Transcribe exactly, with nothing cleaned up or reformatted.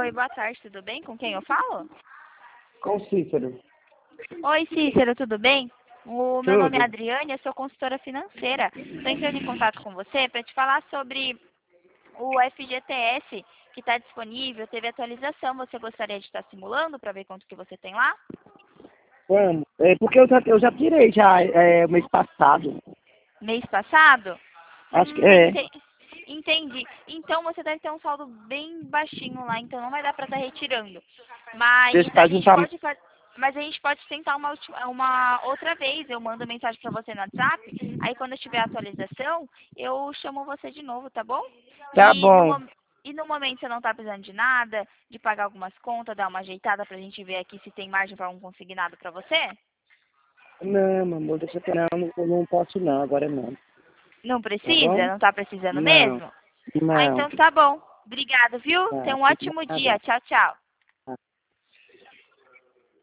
Oi, boa tarde, tudo bem? Com quem eu falo? Com o Cícero. Oi, Cícero, tudo bem? O meu nome é Tudo. Adriane, eu sou consultora financeira. Estou entrando em contato com você para te falar sobre o F G T S que está disponível, teve atualização. Você gostaria de estar simulando para ver quanto que você tem lá? Vamos. É porque eu já, eu já tirei já é, mês passado. Mês passado? Acho que Hum, é. ente- entendi. Então você deve ter um saldo bem baixinho lá, então não vai dar para estar retirando. Mas Deixa a pra gente juntar. pode fa- mas a gente pode tentar uma, ulti- uma outra vez. Eu mando mensagem para você no WhatsApp. Aí quando eu tiver atualização, eu chamo você de novo, tá bom? Tá E no, bom. mom- e no momento você não tá precisando de nada, de pagar algumas contas, dar uma ajeitada pra gente ver aqui se tem margem para um consignado para você? Não, meu amor, deixa eu não, não, não posso não, agora não. Não Tá precisa? bom? Não tá precisando Não. mesmo? Ah, Não. então tá bom. Obrigada, viu? Tá, Tenha um de ótimo nada. dia. Tchau, tchau.